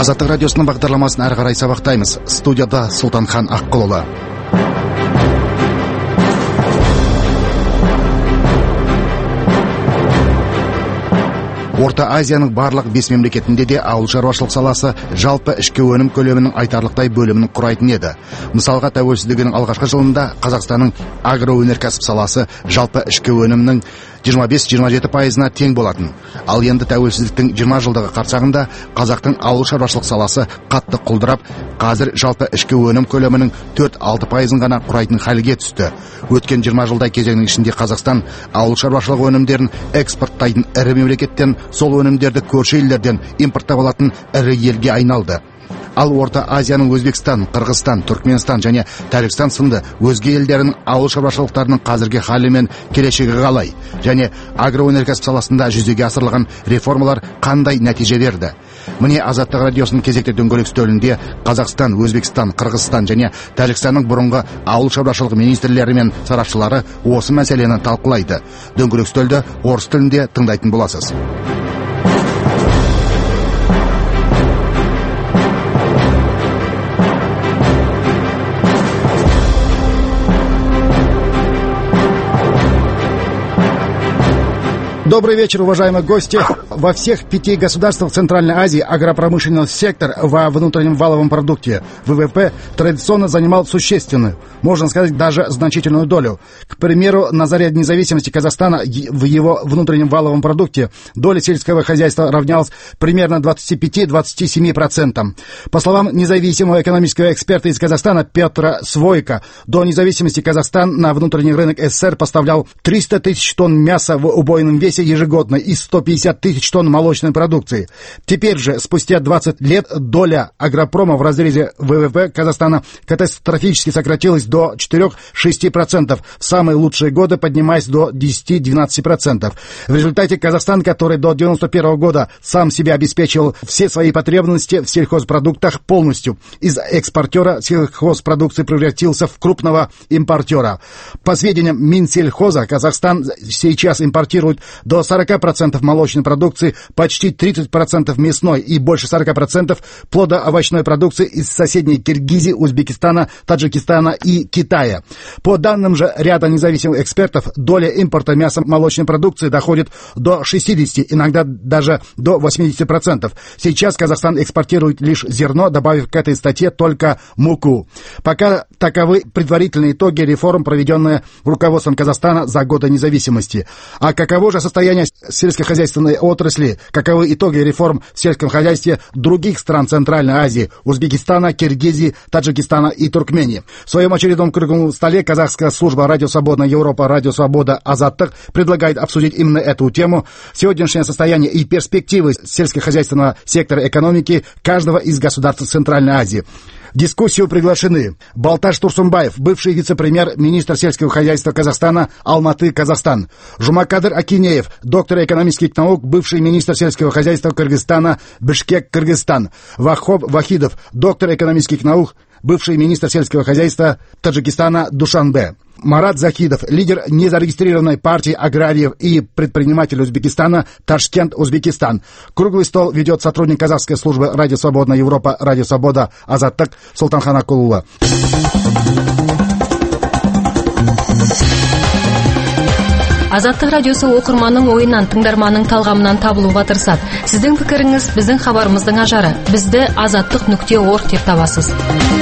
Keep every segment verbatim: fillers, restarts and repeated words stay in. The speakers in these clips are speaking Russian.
Азаттық радиосының бағдарламасын әрі қарай сабақтаймыз. Студияда Сұлтанхан Аққұлұлы. Орта Азияның барлық бес мемлекетінде де ауыл шаруашылық саласы жалпы ішкі өнім көлемінің айтарлықтай бөлімін құрайтын еді. Мысалға, тәуелсіздігінің алғашқы жылында Қазақстанның агроөнеркәсіп саласы жалпы ішкі өнімнің жиырма бес жиырма жеті пайызына тең болатын. Ал енді тәуелсіздіктің жиырма жылдығы қарсаңында қазақтың ауыл шаруашылық саласы қатты құлдырап, қазір жалпы ішкі өнім көлемінің төрт алты пайызын ғана құрайтын халге түсті. Өткен жиырма жылдай кезеңнің ішінде Қазақстан ауыл шаруашылық өнімдерін экспорттайтын ірі мемлекеттен, сол өнімдерді көрші елдерден импорттап алатын ірі елге айналды. Ал Орта Азияның Өзбекстан, Қырғызстан, Түркменстан және Тәжікстан сынды өзге елдерінің ауыл шаруашылықтарының қазіргі халі мен келешегі қалай, және агроөнеркәсіп саласында жүзеге асырылған реформалар қандай нәтиже берді? Міне Азаттық радиосының кезекті дөңгелек үстелінде Қазақстан, Өзбекстан, Қырғызстан және Тәжікстанның бұрынғы ауыл шаруашылығы министрлері мен сарапшылары осы мәселені талқылайды. Дөңгелек үстелді орыс тілінде тыңдайтын боласыз. Добрый вечер, уважаемые гости. Во всех пяти государствах Центральной Азии агропромышленный сектор во внутреннем валовом продукте ВВП традиционно занимал существенную, можно сказать, даже значительную долю. К примеру, на заре независимости Казахстана в его внутреннем валовом продукте доля сельского хозяйства равнялась примерно двадцати пяти — двадцати семи процентам. По словам независимого экономического эксперта из Казахстана Петра Свойка, до независимости Казахстан на внутренний рынок СССР поставлял триста тысяч тонн мяса в убойном весе ежегодно и сто пятьдесят тысяч тонн молочной продукции. Теперь же, спустя двадцать лет, доля агропрома в разрезе ВВП Казахстана катастрофически сократилась до четырёх — шести процентов, в самые лучшие годы поднимаясь до десяти — двенадцати процентов. В результате Казахстан, который до девяносто первого года сам себя обеспечивал все свои потребности в сельхозпродуктах полностью, из экспортера сельхозпродукции превратился в крупного импортера. По сведениям Минсельхоза, Казахстан сейчас импортирует до сорока процентов молочной продукции, почти тридцать процентов мясной и больше сорока процентов плодоовощной продукции из соседней Киргизии, Узбекистана, Таджикистана и Китая. По данным же ряда независимых экспертов, доля импорта мяса молочной продукции доходит до шестидесяти, иногда даже до восьмидесяти процентов. Сейчас Казахстан экспортирует лишь зерно, добавив к этой статье только муку. Пока таковы предварительные итоги реформ, проведенные руководством Казахстана за годы независимости. А каково же состояние сельскохозяйственной отрасли, каковы итоги реформ в сельском хозяйстве других стран Центральной Азии, Узбекистана, Киргизии, Таджикистана и Туркмении. В своем очередном круглом столе казахская служба «Радио Свободная Европа», «Радио Свобода», «Азаттық» предлагает обсудить именно эту тему, сегодняшнее состояние и перспективы сельскохозяйственного сектора экономики каждого из государств Центральной Азии. В дискуссию приглашены Балташ Турсунбаев, бывший вице-премьер-министр сельского хозяйства Казахстана, Алматы, Казахстан; Жумакадыр Акинеев, доктор экономических наук, бывший министр сельского хозяйства Кыргызстана, Бишкек, Кыргызстан; Вахоб Вахидов, доктор экономических наук, бывший министр сельского хозяйства Таджикистана, Душанбе; Марат Захидов, лидер незарегистрированной партии аграриев и предприниматель Узбекистана, Ташкент, Узбекистан. Круглый стол ведет сотрудник казахской службы «Радио Свободная Европа», «Радио Свобода», Азаттық, Сұлтанхан Аққұлұлы. Азаттық радиосы оқырманның ойынан, тыңдарманның талғамынан табылуға тырысады. Сіздің пікіріңіз біздің хабарымыздың ажары. Бізді азаттық нүкте орг деп табасыз.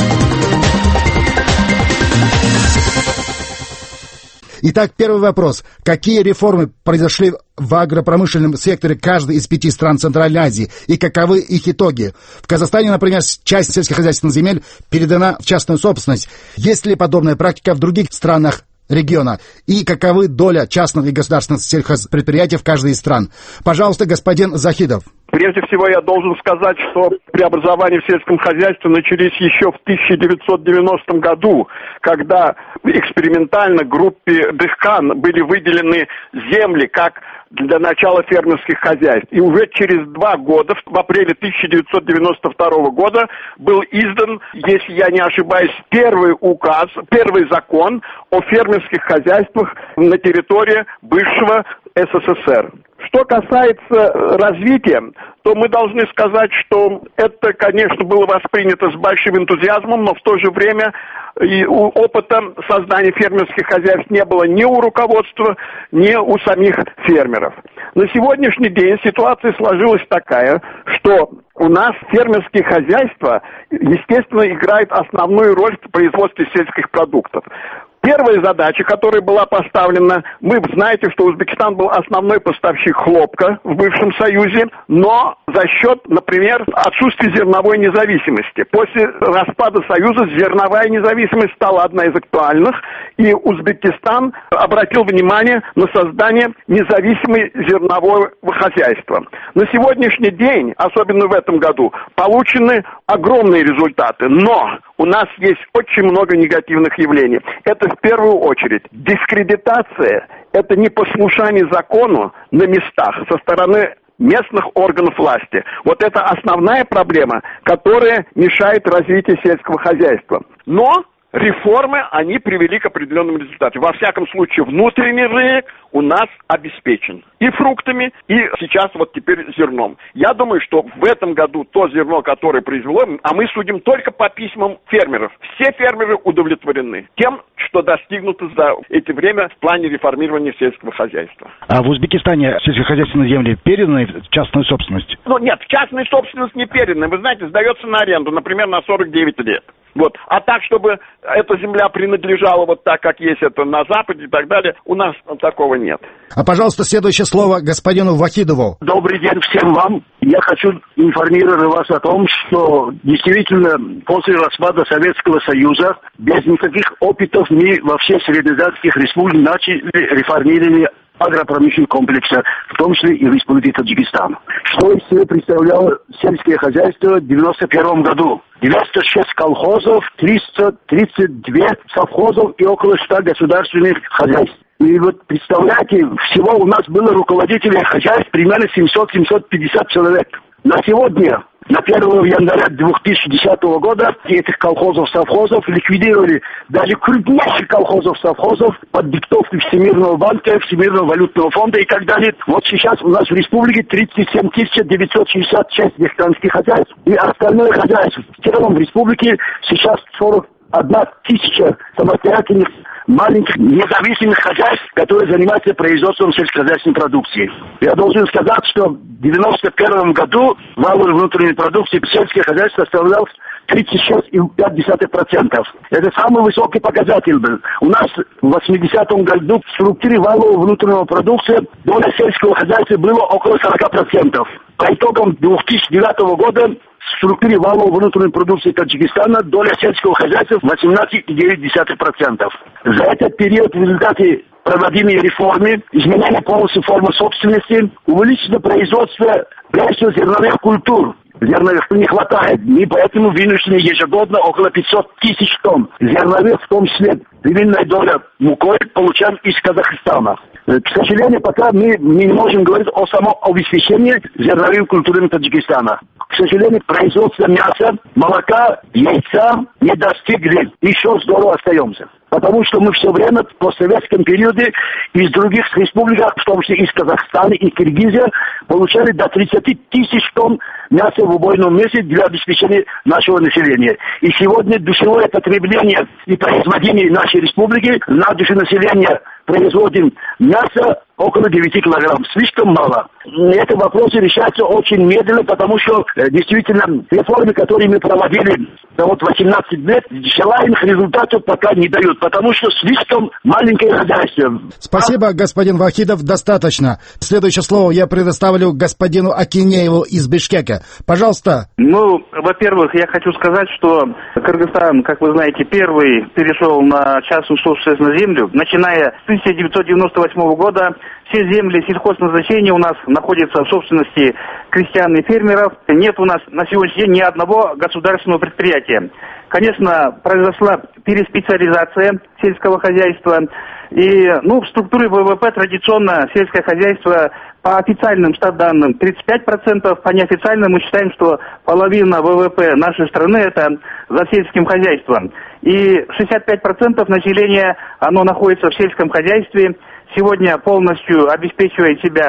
Итак, первый вопрос. Какие реформы произошли в агропромышленном секторе каждой из пяти стран Центральной Азии и каковы их итоги? В Казахстане, например, часть сельскохозяйственных земель передана в частную собственность. Есть ли подобная практика в других странах региона? И каковы доля частных и государственных сельхозпредприятий в каждой из стран? Пожалуйста, господин Захидов. Прежде всего, я должен сказать, что преобразования в сельском хозяйстве начались еще в тысяча девятьсот девяностом году, когда экспериментально группе Дыхкан были выделены земли как для начала фермерских хозяйств. И уже через два года, в апреле тысяча девятьсот девяносто второго года, был издан, если я не ошибаюсь, первый указ, первый закон о фермерских хозяйствах на территории бывшего СССР. Что касается развития, то мы должны сказать, что это, конечно, было воспринято с большим энтузиазмом, но в то же время и у опыта создания фермерских хозяйств не было ни у руководства, ни у самих фермеров. На сегодняшний день ситуация сложилась такая, что у нас фермерские хозяйства, естественно, играют основную роль в производстве сельских продуктов. Первая задача, которая была поставлена, вы знаете, что Узбекистан был основной поставщик хлопка в бывшем Союзе, но за счет, например, отсутствия зерновой независимости. После распада Союза зерновая независимость стала одной из актуальных, и Узбекистан обратил внимание на создание независимой зернового хозяйства. На сегодняшний день, особенно в этом году, получены огромные результаты, но у нас есть очень много негативных явлений. Это в первую очередь дискредитация, это непослушание закону на местах со стороны местных органов власти. Вот это основная проблема, которая мешает развитию сельского хозяйства. Но реформы, они привели к определенным результатам. Во всяком случае, внутренний рынок у нас обеспечен и фруктами, и сейчас вот теперь зерном. Я думаю, что в этом году то зерно, которое произвело, а мы судим только по письмам фермеров, все фермеры удовлетворены тем, что достигнуто за это время в плане реформирования сельского хозяйства. А в Узбекистане сельскохозяйственные земли переданы в частную собственность? Ну нет, в частную собственность не переданы. Вы знаете, сдается на аренду, например, на сорок девять лет. Вот. А так, чтобы эта земля принадлежала вот так, как есть это на Западе и так далее, у нас такого нет. А, пожалуйста, следующее слово господину Вахидову. Добрый день всем вам. Я хочу информировать вас о том, что действительно после распада Советского Союза без никаких опытов мы во всех среднеазиатских республиках начали реформирование агропромышленного комплекса, в том числе и в Республике Таджикистан. Что из себя представляло сельское хозяйство в девяносто первом году? девяносто шесть колхозов, триста тридцать два совхозов и около ста государственных хозяйств. И вот представляете, всего у нас было руководителей хозяйств примерно семьсот - семьсот пятьдесят человек. На сегодня, на первого января две тысячи десятого года, этих колхозов-совхозов ликвидировали даже крупнейших колхозов-совхозов под диктовкой Всемирного банка, Всемирного валютного фонда и так далее. Вот сейчас у нас в республике тридцать семь тысяч девятьсот шестьдесят шесть дехтанских хозяйств. И остальное хозяйство в целом в республике сейчас сорок одна тысяча самостоятельных маленьких независимых хозяйств, которые занимаются производством сельскохозяйственной продукции. Я должен сказать, что в девяносто первом году валовой внутренней продукции сельское хозяйство составляло тридцать шесть и пять десятых процента. Это самый высокий показатель был. У нас в восьмидесятом году в структуре валового внутреннего продукции доля сельского хозяйства была около сорока процентов. По итогам две тысячи девятого года в структуре валовой внутренней продукции Таджикистана доля сельского хозяйства восемнадцать и девять десятых процента. За этот период в результате проводимой реформы, изменения полностью формы собственности, увеличено производство прежде зерновых культур. Зерновых не хватает. Мы поэтому вынуждены ежегодно около пятьсот тысяч тонн зерновых, в том числе львиная доля мукой, получаем из Казахстана. К сожалению, пока мы, мы не можем говорить о самообеспечении зерновыми культурами Таджикистана. К сожалению, производство мяса, молока, яйца не достигли. Еще здорово остаемся. Потому что мы все время в постсоветском периоде из других республик, в том числе из Казахстана и Киргизии, получали до тридцати тысяч тонн мяса в убойном месте для обеспечения нашего населения. И сегодня душевое потребление и производение нашей республики на душу населения производим мясо около девяти килограмм. Слишком мало. Эти вопросы решаются очень медленно, потому что э, действительно реформы, которые мы проводили за вот восемнадцать лет, желаемых результатов пока не дают, потому что слишком маленькое хозяйство. Спасибо, а... господин Вахидов, достаточно. Следующее слово я предоставлю господину Акинееву из Бишкека. Пожалуйста. Ну, во-первых, я хочу сказать, что Кыргызстан, как вы знаете, первый перешел на частную собственность на землю. Начиная с тысяча девятьсот девяносто восьмого года все земли сельхозназначения у нас находятся в собственности крестьян и фермеров. Нет у нас на сегодняшний день ни одного государственного предприятия. Конечно, произошла переспециализация сельского хозяйства. И, ну, в структуре ВВП традиционно сельское хозяйство по официальным статданным тридцать пять процентов, по неофициальным мы считаем, что половина ВВП нашей страны это за сельским хозяйством. И шестьдесят пять процентов населения, оно находится в сельском хозяйстве. Сегодня полностью обеспечивает себя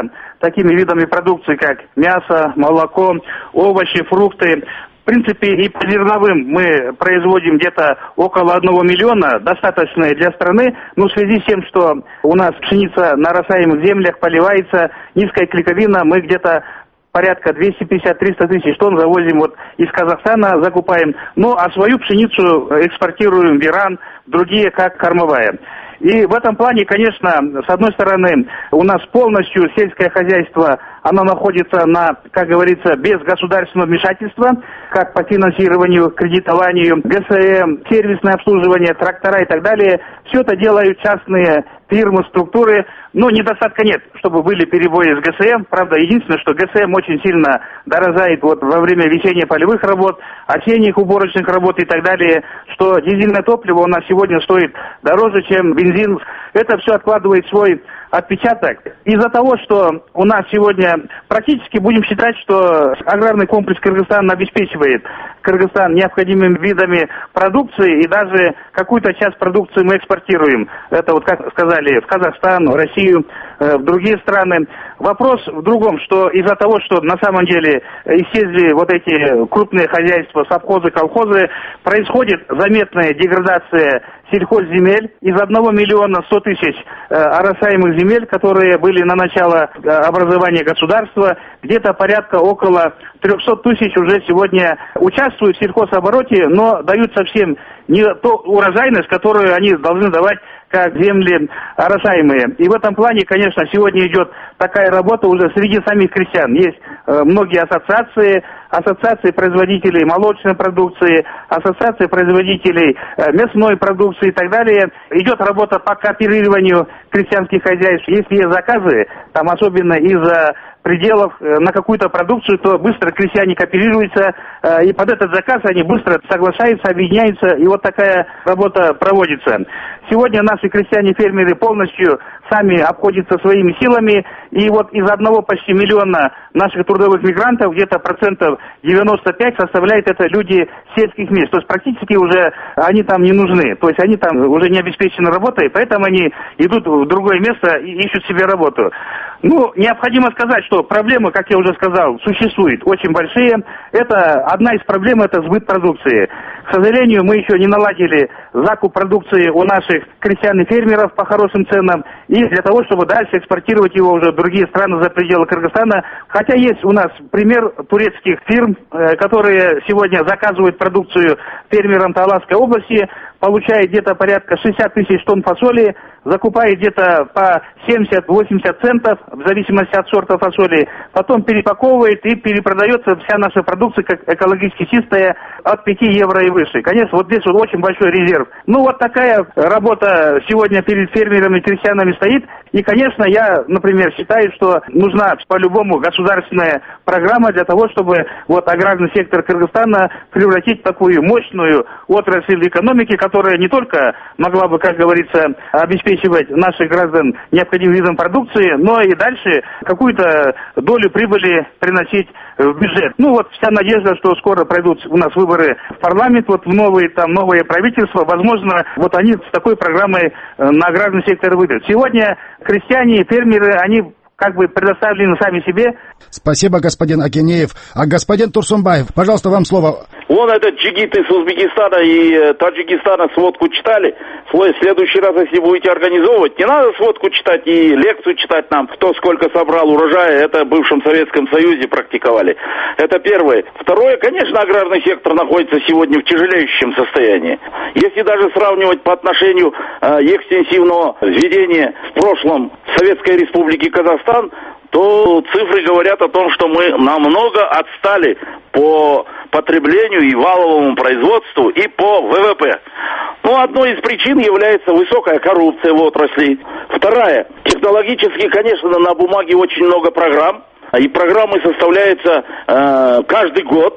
такими видами продукции, как мясо, молоко, овощи, фрукты. В принципе, и по зерновым мы производим где-то около одного миллиона, достаточно для страны, но в связи с тем, что у нас пшеница на оросаемых землях поливается, низкая клейковина, мы где-то порядка двести пятьдесят - триста тысяч тонн завозим вот из Казахстана, закупаем, ну а свою пшеницу экспортируем в Иран, другие как кормовая. И в этом плане, конечно, с одной стороны, у нас полностью сельское хозяйство, оно находится на, как говорится, без государственного вмешательства, как по финансированию, кредитованию, ГСМ, сервисное обслуживание, трактора и так далее. Все это делают частные фирмы, структуры, но недостатка нет, чтобы были перебои с ГСМ. Правда, единственное, что ГСМ очень сильно дорожает вот во время весенне-полевых работ, осенних уборочных работ и так далее, что дизельное топливо у нас сегодня стоит дороже, чем бензин. Это все откладывает свой отпечаток. Из-за того, что у нас сегодня практически будем считать, что аграрный комплекс Кыргызстана обеспечивает Кыргызстан необходимыми видами продукции, и даже какую-то часть продукции мы экспортируем. Это вот, как сказали, в Казахстан, в Россию, в другие страны. Вопрос в другом, что из-за того, что на самом деле исчезли вот эти крупные хозяйства, совхозы, колхозы, происходит заметная деградация сельхозземель. Из одного миллиона сто тысяч э, оросаемых земель, которые были на начало э, образования государства, где-то порядка около триста тысяч уже сегодня участвуют в сельхозобороте, но дают совсем не ту урожайность, которую они должны давать как земли оросаемые. И в этом плане, конечно, сегодня идет такая работа уже среди самих крестьян. Есть э, многие ассоциации, ассоциации производителей молочной продукции, ассоциации производителей э, мясной продукции и так далее. Идет работа по кооперированию крестьянских хозяйств. Если есть заказы, там особенно из-за пределов э, на какую-то продукцию, то быстро крестьяне кооперируются, э, и под этот заказ они быстро соглашаются, объединяются, и вот такая работа проводится. Сегодня наши крестьяне-фермеры полностью сами обходятся своими силами, и вот из одного почти миллиона наших трудовых мигрантов где-то процентов девяносто пять составляет это люди сельских мест. То есть практически уже они там не нужны, то есть они там уже не обеспечены работой, поэтому они идут в другое место и ищут себе работу. Ну, необходимо сказать, что проблемы, как я уже сказал, существуют очень большие. Это одна из проблем, это сбыт продукции. К сожалению, мы еще не наладили закуп продукции у наших крестьян и фермеров по хорошим ценам, и для того, чтобы дальше экспортировать его уже в другие страны за пределы Кыргызстана. Хотя есть у нас пример турецких фирм, которые сегодня заказывают продукцию фермерам Таласской области, получает где-то порядка шестьдесят тысяч тонн фасоли, закупает где-то по семьдесят-восемьдесят центов, в зависимости от сорта фасоли, потом перепаковывает и перепродается вся наша продукция как экологически чистая от пяти евро и выше. Конечно, вот здесь вот очень большой резерв. Ну, вот такая работа сегодня перед фермерами и крестьянами стоит. И, конечно, я, например, считаю, что нужна по-любому государственная программа для того, чтобы вот аграрный сектор Кыргызстана превратить в такую мощную отрасль экономики, которая не только могла бы, как говорится, обеспечивать наших граждан необходимым видом продукции, но и дальше какую-то долю прибыли приносить в бюджет. Ну вот вся надежда, что скоро пройдут у нас выборы в парламент, вот в новые там новое правительство, возможно, вот они с такой программой на аграрный сектор выйдут. Сегодня крестьяне, фермеры, они как бы предоставлены сами себе. Спасибо, господин Акинеев. А господин Турсунбаев, пожалуйста, вам слово. Вон этот джигиты с Узбекистана и Таджикистана сводку читали. В следующий раз, если будете организовывать, не надо сводку читать и лекцию читать нам, кто сколько собрал урожая. Это в бывшем Советском Союзе практиковали. Это первое. Второе, конечно, аграрный сектор находится сегодня в тяжелеющем состоянии. Если даже сравнивать по отношению э, экстенсивного введения в прошлом Советской Республики Казахстан, то цифры говорят о том, что мы намного отстали по потреблению и валовому производству и по ВВП. Ну, одной из причин является высокая коррупция в отрасли. Вторая, технологически, конечно, на бумаге очень много программ, и программы составляются э, каждый год.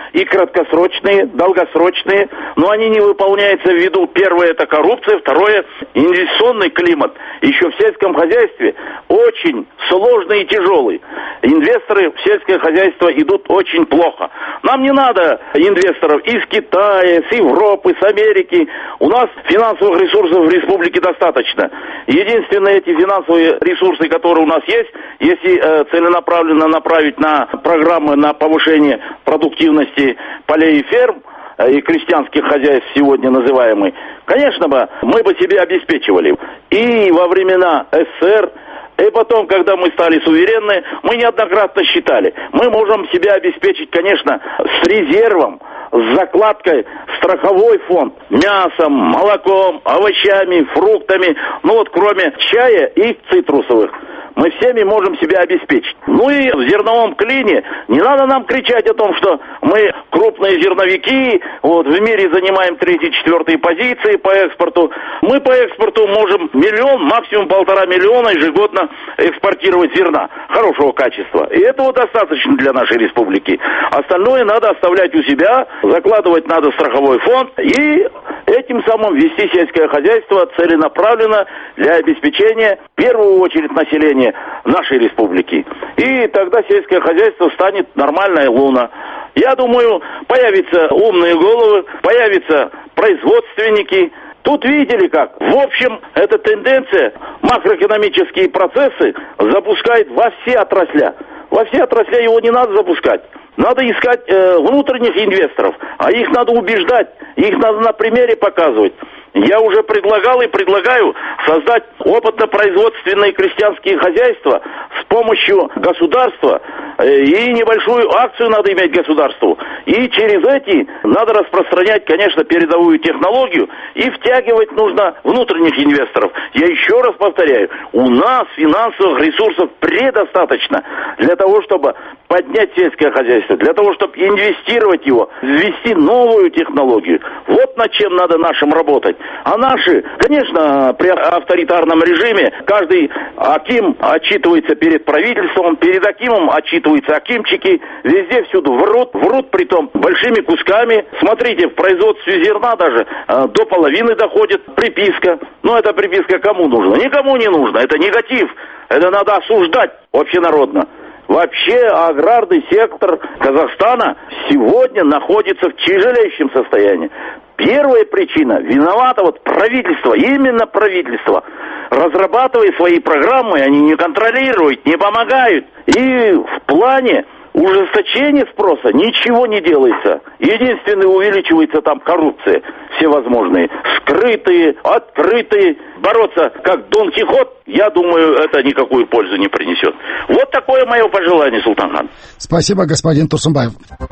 и краткосрочные, долгосрочные, но они не выполняются ввиду, первое, это коррупция, второе, инвестиционный климат. Еще в сельском хозяйстве очень сложный и тяжелый. Инвесторы в сельское хозяйство идут очень плохо. Нам не надо инвесторов из Китая, с Европы, с Америки. У нас финансовых ресурсов в республике достаточно. Единственные эти финансовые ресурсы, которые у нас есть, если э, целенаправленно направить на программы на повышение продуктивности полей и ферм, э, и крестьянских хозяйств сегодня называемые, конечно бы, мы бы себе обеспечивали. И во времена СССР, и потом, когда мы стали суверенны, мы неоднократно считали, мы можем себя обеспечить, конечно, с резервом, с закладкой, страховой фонд, мясом, молоком, овощами, фруктами, ну вот кроме чая и цитрусовых. Мы всеми можем себя обеспечить. Ну и в зерновом клине не надо нам кричать о том, что мы крупные зерновики, вот в мире занимаем третьи-четвертые позиции по экспорту. Мы по экспорту можем миллион, максимум полтора миллиона ежегодно экспортировать зерна хорошего качества. И этого достаточно для нашей республики. Остальное надо оставлять у себя, закладывать надо страховой фонд и этим самым вести сельское хозяйство целенаправленно для обеспечения в первую очередь населения нашей республики. И тогда сельское хозяйство станет нормальной луна. Я думаю, появятся умные головы, появятся производственники. Тут видели как. В общем, эта тенденция, макроэкономические процессы запускает во все отрасля. Во все отрасля его не надо запускать. Надо искать э, внутренних инвесторов, а их надо убеждать, их надо на примере показывать. Я уже предлагал и предлагаю создать опытно-производственные крестьянские хозяйства с помощью государства, э, и небольшую акцию надо иметь государству. И через эти надо распространять, конечно, передовую технологию, и втягивать нужно внутренних инвесторов. Я еще раз повторяю, у нас финансовых ресурсов предостаточно для того, чтобы поднять сельское хозяйство, для того, чтобы инвестировать его, ввести новую технологию. Вот над чем надо нашим работать. А наши, конечно, при авторитарном режиме каждый аким отчитывается перед правительством, перед акимом отчитываются акимчики, везде всюду врут, врут притом большими кусками. Смотрите, в производстве зерна даже э, до половины доходит приписка. Но эта приписка кому нужна? Никому не нужна. Это негатив. Это надо осуждать общенародно. Вообще аграрный сектор Казахстана сегодня находится в тяжелейшем состоянии. Первая причина, виновато вот правительство, именно правительство. Разрабатывая свои программы, они не контролируют, не помогают. И в плане ужесточения спроса ничего не делается. Единственное, увеличивается там коррупция всевозможные. Скрытые, открытые. Бороться как Дон Кихот, я думаю, это никакую пользу не принесет. Вот такое мое пожелание, Султанхан. Спасибо, господин Турсунбаев.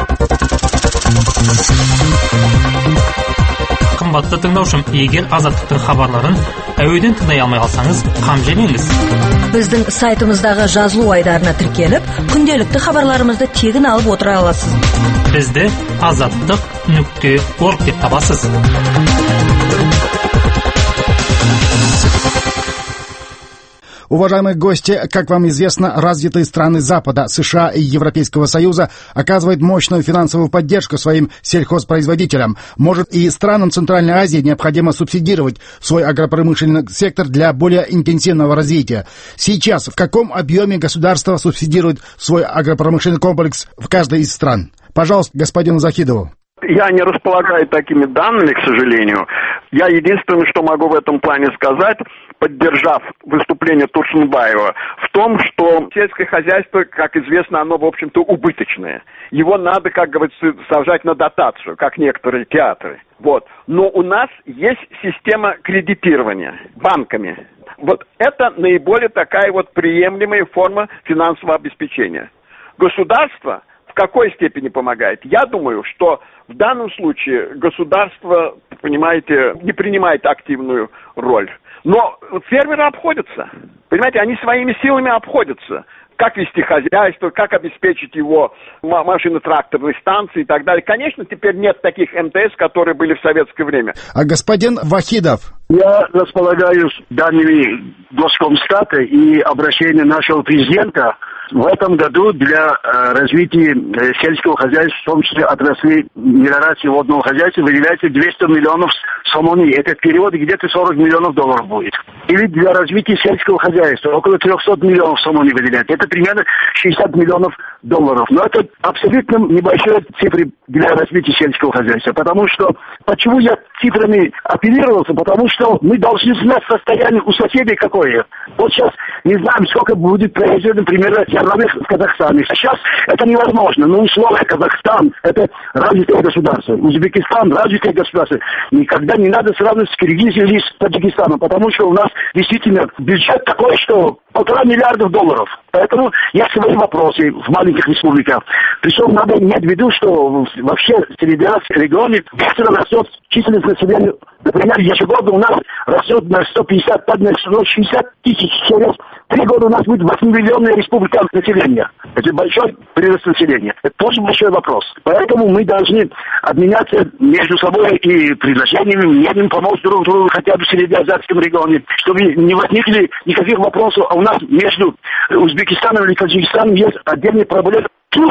Қымбатты тыңдаушым, егер азаттықтың хабарларын әуеден тыңдай алмай қалсаңыз, қам жемеңіз. Біздің сайтымыздағы жазылу айдарына тіркеліп, күнделікті хабарларымызды тегін алып отыра аласыз. Бізді азаттық нүкте орг деп табасыз. Уважаемые гости, как вам известно, развитые страны Запада, США и Европейского Союза оказывают мощную финансовую поддержку своим сельхозпроизводителям. Может, и странам Центральной Азии необходимо субсидировать свой агропромышленный сектор для более интенсивного развития. Сейчас в каком объеме государство субсидирует свой агропромышленный комплекс в каждой из стран? Пожалуйста, господину Захидову. Я не располагаю такими данными, к сожалению. Я единственное, что могу в этом плане сказать, поддержав выступление Турсунбаева, в том, что сельское хозяйство, как известно, оно, в общем-то, убыточное. Его надо, как говорится, сажать на дотацию, как некоторые театры. Вот. Но у нас есть система кредитирования банками. Вот это наиболее такая вот приемлемая форма финансового обеспечения. Государство в какой степени помогает? Я думаю, что в данном случае государство, понимаете, не принимает активную роль. Но фермеры обходятся. Понимаете, они своими силами обходятся. Как вести хозяйство, как обеспечить его машино-тракторной станции и так далее. Конечно, теперь нет таких эм тэ эс, которые были в советское время. А господин Вахидов, Я располагаю данными Госкомстата и обращением нашего президента. В этом году для э, развития э, сельского хозяйства, в том числе отрасли мелиорации водного хозяйства, выделяется двести миллионов сомони. Этот перевод где-то сорок миллионов долларов будет. Или для развития сельского хозяйства около триста миллионов сомони выделяется. Это примерно шестьдесят миллионов долларов. Но это абсолютно небольшие цифры для развития сельского хозяйства. Потому что, почему я цифрами оперировался? Потому что мы должны знать состояние у соседей какое. Вот сейчас не знаем, сколько будет произведено, например, зерновых в Казахстане. Сейчас это невозможно. Но условия Казахстан – это развитое государство. Узбекистан – развитое государство. Никогда не надо сравнивать с Киргизией или с Таджикистаном, потому что у нас действительно бюджет такой, что полтора миллиарда долларов. Поэтому есть свои вопросы в маленьких республиках. Причем надо иметь в виду, что вообще в среднеазийском регионе быстро растет численность населения. Например, ежегодно у нас растет на сто пятьдесят, на сто шестьдесят тысяч. Через три года у нас будет восьмимиллионная республика населения. Это большой прирост населения. Это тоже большой вопрос. Поэтому мы должны обменяться между собой и предложениями, мнением, помочь друг другу хотя бы в среднеазиатском регионе, чтобы не возникли никаких вопросов. А у нас между Узбекистаном или Таджикистаном есть отдельные проблемы.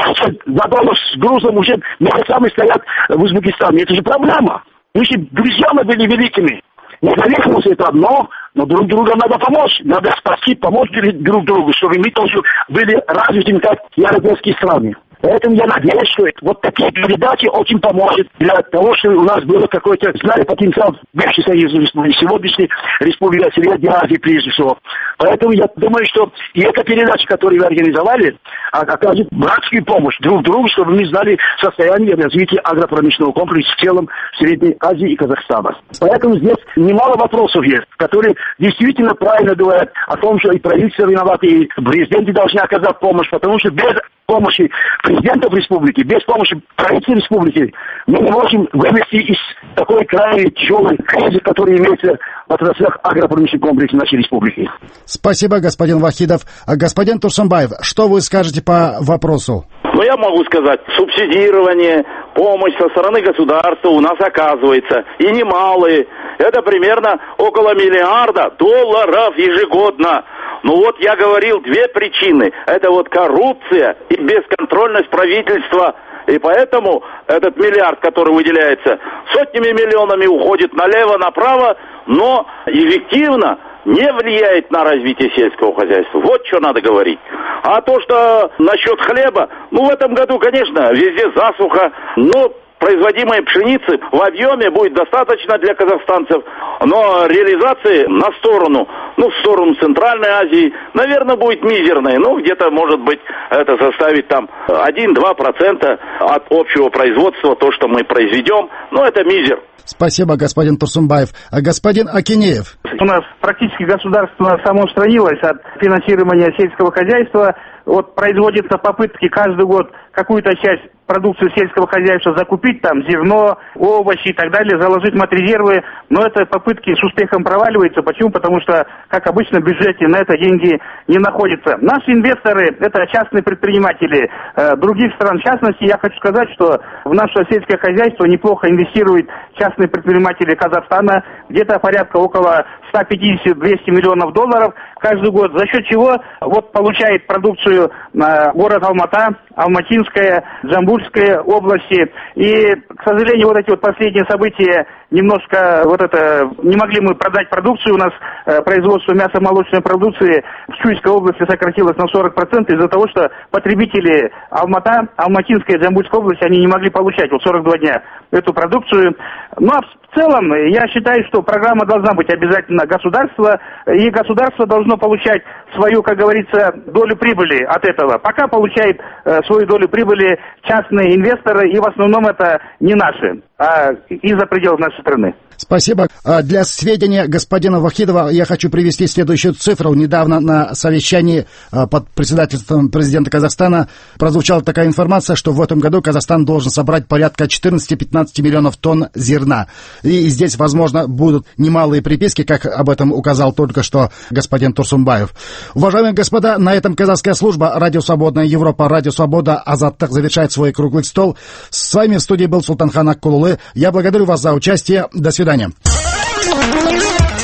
Задолго с грузом уже месяцами стоят в Узбекистане. Это же проблема. Мы же друзьями были великими. Независимость это одно, но друг другу надо помочь. Надо спасти, помочь друг другу, чтобы мы тоже были развитыми, как европейские страны. Поэтому я надеюсь, что вот такие передачи очень поможет для того, чтобы у нас было какой-то, знали, потенциал бывшей Союзной Республики, сегодняшней Республики Средней Азии прежде всего. Поэтому я думаю, что и эта передача, которую вы организовали, окажет братскую помощь друг другу, чтобы мы знали состояние развития агропромышленного комплекса в целом Средней Азии и Казахстана. Поэтому здесь немало вопросов есть, которые действительно правильно говорят о том, что и правительство виноваты, и президенты должны оказать помощь, потому что без помощи президентов республики, без помощи правительства республики мы не можем вывести из такой крайне тяжелой кризиса, который имеется в отраслях агропромышленного комплекса нашей республики. Спасибо, господин Вахидов. А господин Турсунбаев, что вы скажете по вопросу? Ну, я могу сказать, субсидирование, помощь со стороны государства у нас оказывается, и немалые. Это примерно около миллиарда долларов ежегодно. Ну вот я говорил, две причины. Это вот коррупция и бесконтрольность правительства. И поэтому этот миллиард, который выделяется, сотнями миллионами уходит налево-направо, но эффективно не влияет на развитие сельского хозяйства. Вот что надо говорить. А то, что насчет хлеба, ну в этом году, конечно, везде засуха, но производимой пшеницы в объеме будет достаточно для казахстанцев, но реализации на сторону, ну, в сторону Центральной Азии, наверное, будет мизерной. Ну, где-то, может быть, это составит там один-два процента от общего производства, то, что мы произведем, но это мизер. Спасибо, господин Турсунбаев. А господин Акинеев? У нас практически государство самоустранилось от финансирования сельского хозяйства. Вот производятся попытки каждый год какую-то часть продукции сельского хозяйства закупить, там зерно, овощи и так далее, заложить матрезервы, но это попытки с успехом проваливаются. Почему? Потому что, как обычно, в бюджете на это деньги не находятся. Наши инвесторы – это частные предприниматели э, других стран. В частности, я хочу сказать, что в наше сельское хозяйство неплохо инвестируют частные предприниматели Казахстана, где-то порядка около сто пятьдесят - двести миллионов долларов каждый год, за счет чего вот получает продукцию э, город Алмата, Алматинская, Джамбульская области. И, к сожалению, вот эти вот последние события немножко вот это не могли мы продать продукцию. У нас э, производство мясо-молочной продукции в Чуйской области сократилось на сорок процентов из-за того, что потребители Алмата, Алматинской, Джамбульской области, они не могли получать вот сорок два дня эту продукцию. Ну а в целом я считаю, что программа должна быть обязательно государства, и государство должно получать свою, как говорится, долю прибыли от этого. Пока получает э, свою долю прибыли частные инвесторы, и в основном это не наши, а из-за пределов нашей страны. Спасибо. Для сведения господина Вахидова я хочу привести следующую цифру. Недавно на совещании под председательством президента Казахстана прозвучала такая информация, что в этом году Казахстан должен собрать порядка четырнадцать-пятнадцать миллионов тонн зерна. И здесь, возможно, будут немалые приписки, как об этом указал только что господин Турсунбаев. Уважаемые господа, на этом казахская служба «Радио Свободная Европа», «Радио Свобода», Азаттык завершает свой круглый стол. С вами в студии был Султанхан Аккулулы. Я благодарю вас за участие. До свидания.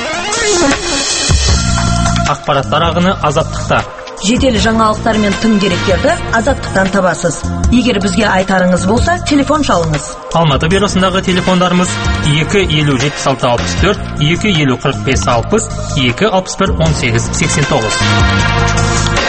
Ақпараттар ағыны Азаттықта. Жедел жаңалықтар мен тың деректерді Азаттықтан табасыз. Егер бізге айтарыңыз болса, телефон шалыңыз. Алматы бюросындағы телефондарымыз екі елу жетпіс алты алпыс төрт, екі елу қырық бес алпыс, екі алпыс бір он сегіз сексен тоғыз.